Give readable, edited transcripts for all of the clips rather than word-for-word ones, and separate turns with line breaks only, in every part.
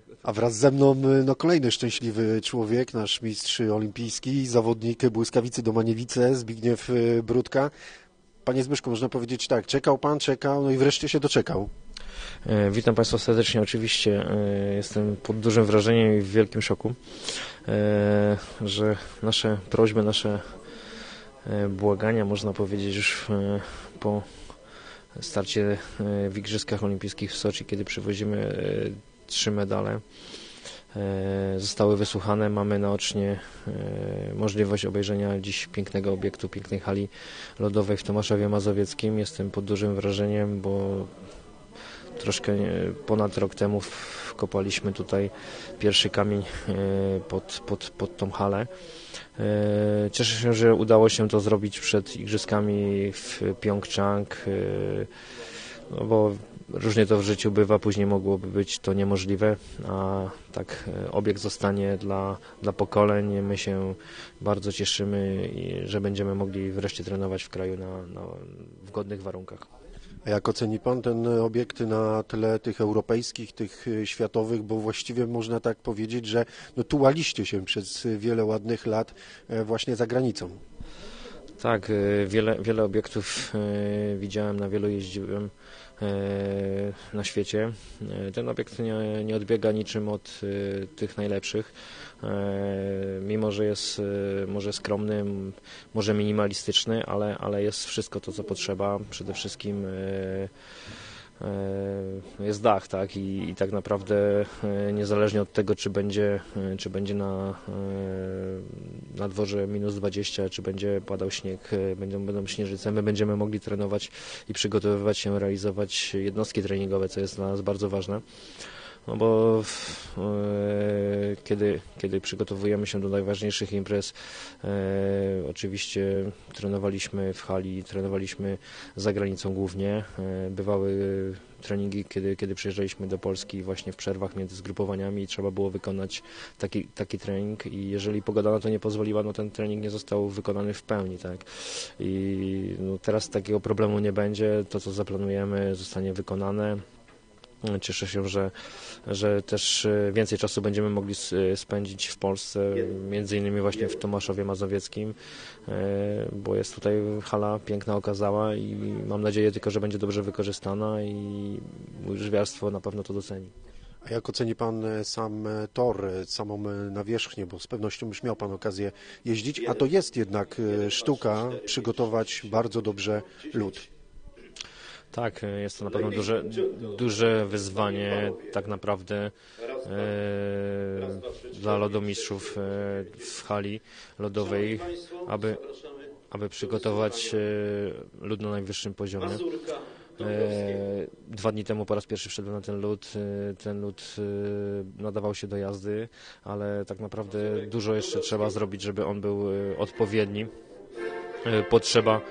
A wraz ze mną kolejny szczęśliwy człowiek, nasz mistrz olimpijski, zawodnik Błyskawicy Domaniewice, Zbigniew Brudka. Panie Zbyszku, można powiedzieć tak, czekał, no i wreszcie się doczekał.
Witam Państwa serdecznie. Oczywiście jestem pod dużym wrażeniem i w wielkim szoku, że nasze prośby, nasze błagania, można powiedzieć, już po starcie w Igrzyskach Olimpijskich w Soczi, kiedy przywozimy 3 medale, zostały wysłuchane. Mamy naocznie możliwość obejrzenia dziś pięknego obiektu, pięknej hali lodowej w Tomaszowie Mazowieckim. Jestem pod dużym wrażeniem, bo troszkę ponad rok temu wkopaliśmy tutaj pierwszy kamień pod tą halę. Cieszę się, że udało się to zrobić przed Igrzyskami w Pjongczang, no bo różnie to w życiu bywa, później mogłoby być to niemożliwe, a tak obiekt zostanie dla pokoleń. My się bardzo cieszymy, że będziemy mogli wreszcie trenować w kraju w godnych warunkach.
A jak oceni Pan ten obiekt na tle tych europejskich, tych światowych, bo właściwie można tak powiedzieć, że tułaliście się przez wiele ładnych lat właśnie za granicą.
Tak, wiele obiektów widziałem, na wielu jeździłem na świecie. Ten obiekt nie odbiega niczym od tych najlepszych, mimo że jest może skromny, może minimalistyczny, ale jest wszystko to, co potrzeba. Przede wszystkim jest dach, tak? I tak naprawdę niezależnie od tego, czy będzie na dworze -20, czy będzie padał śnieg, będą śnieżyce, my będziemy mogli trenować i przygotowywać się, realizować jednostki treningowe, co jest dla nas bardzo ważne. No bo kiedy przygotowujemy się do najważniejszych imprez, oczywiście trenowaliśmy w hali, trenowaliśmy za granicą głównie. Bywały treningi, kiedy przyjeżdżaliśmy do Polski właśnie w przerwach między zgrupowaniami i trzeba było wykonać taki trening i jeżeli pogoda na to nie pozwoliła, no ten trening nie został wykonany w pełni, tak. I teraz takiego problemu nie będzie, to co zaplanujemy zostanie wykonane. Cieszę się, że też więcej czasu będziemy mogli spędzić w Polsce, między innymi właśnie w Tomaszowie Mazowieckim, bo jest tutaj hala piękna, okazała i mam nadzieję tylko, że będzie dobrze wykorzystana i żwiarstwo na pewno to doceni.
A jak oceni Pan sam tor, samą nawierzchnię, bo z pewnością już miał Pan okazję jeździć, a to jest jednak sztuka przygotować bardzo dobrze lód.
Tak, jest to na pewno duże wyzwanie tak naprawdę dla lodomistrzów w hali lodowej, aby przygotować lód na najwyższym poziomie. 2 dni temu po raz pierwszy wszedłem na ten lód. Ten lód nadawał się do jazdy, ale tak naprawdę dużo jeszcze trzeba zrobić, żeby on był odpowiedni. Potrzeba.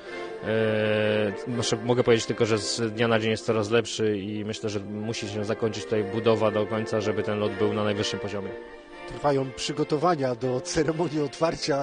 Mogę powiedzieć tylko, że z dnia na dzień jest coraz lepszy i myślę, że musi się zakończyć tutaj budowa do końca, żeby ten lot był na najwyższym poziomie.
Trwają przygotowania do ceremonii otwarcia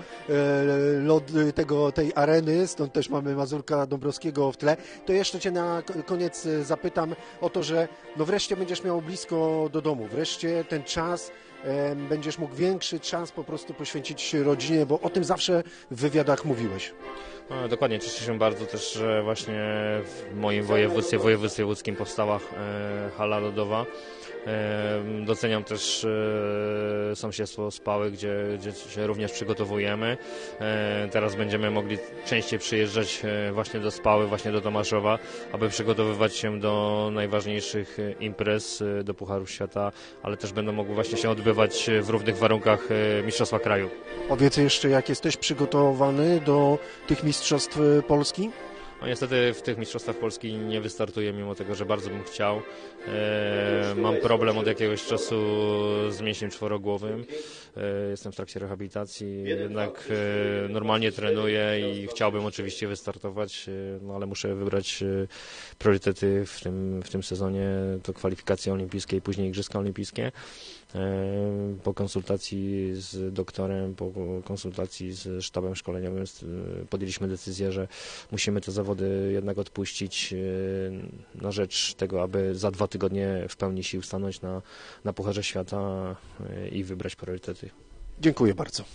tej areny, stąd też mamy Mazurka Dąbrowskiego w tle. To jeszcze Cię na koniec zapytam o to, że wreszcie będziesz miał blisko do domu, wreszcie ten czas, będziesz mógł większy czas po prostu poświęcić rodzinie, bo o tym zawsze w wywiadach mówiłeś.
No, dokładnie, cieszę się bardzo też, że właśnie w moim województwie łódzkim powstała hala lodowa. Doceniam też sąsiedztwo Spały, gdzie się również przygotowujemy. Teraz będziemy mogli częściej przyjeżdżać właśnie do Spały, właśnie do Tomaszowa, aby przygotowywać się do najważniejszych imprez, do Pucharów Świata, ale też będą mogły właśnie się odbywać w równych warunkach Mistrzostwa Kraju.
Powiedz jeszcze, jak jesteś przygotowany do tych Mistrzostw Polski?
No niestety w tych Mistrzostwach Polski nie wystartuję, mimo tego, że bardzo bym chciał. Mam problem od jakiegoś czasu z mięśniem czworogłowym. Jestem w trakcie rehabilitacji, jednak normalnie trenuję i chciałbym oczywiście wystartować, ale muszę wybrać priorytety w tym sezonie. To kwalifikacje olimpijskie i później Igrzyska Olimpijskie. Po konsultacji z doktorem, po konsultacji z sztabem szkoleniowym podjęliśmy decyzję, że musimy te zawody jednak odpuścić na rzecz tego, aby za 2 tygodnie w pełni sił stanąć na Pucharze Świata i wybrać priorytety.
Dziękuję bardzo.